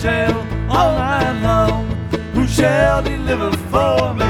tale all night long. Who shall deliver for me?